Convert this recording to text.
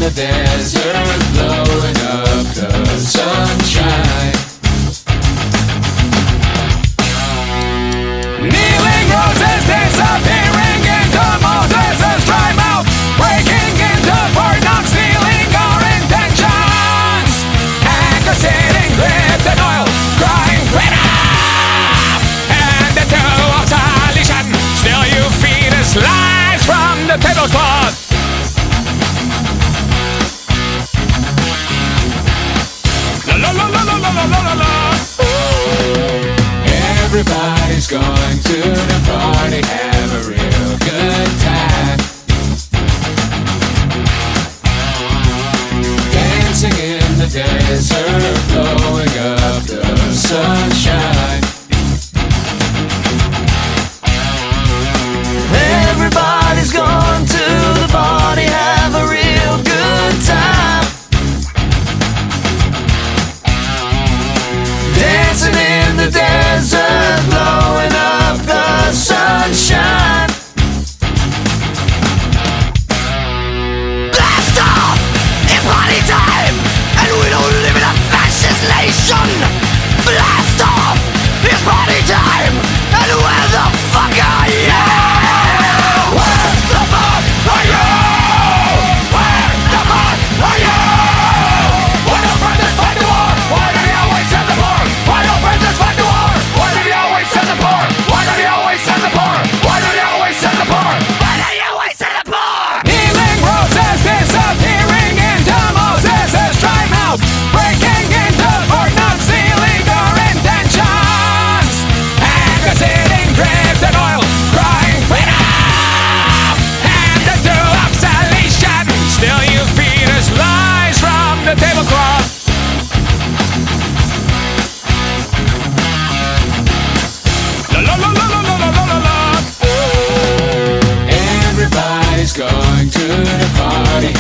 the desert, blowing up the sunshine. Kneeling roses disappearing into Moses' dry mouth, breaking into Fort Knox, stealing our intentions. Anchor sitting gripped in oil, crying freedom. And the two of solution, still you feed us lies from the tablecloth. La la la la la la la la la. Everybody's going to the party, have a real good time. Dancing in the desert, blowing up the sunshine. Everybody's going to the party, have a real good time. Dancing in the desert, blowing up the sunshine. Blast off! It's party time! And we don't live in a fascist nation! Blast off! It's party time! And where the fuck are you? Where the fuck are you? Where the fuck are you? Why don't brothers fight the war? Why do they always send the poor? Why don't brothers fight the war? Why do they always send the poor? Why do they always send the poor? Why do they always send the poor? Why do they always send the poor? Kneeling roses disappearing into Moses' dry mouth, breaking into Fort Knox, stealing our intentions. Anchor sitting gripped in oil, crying freedom. And the two of salvation, still you feed us lies from the tablecloth. La la la la la la la la la. Everybody's going to the party,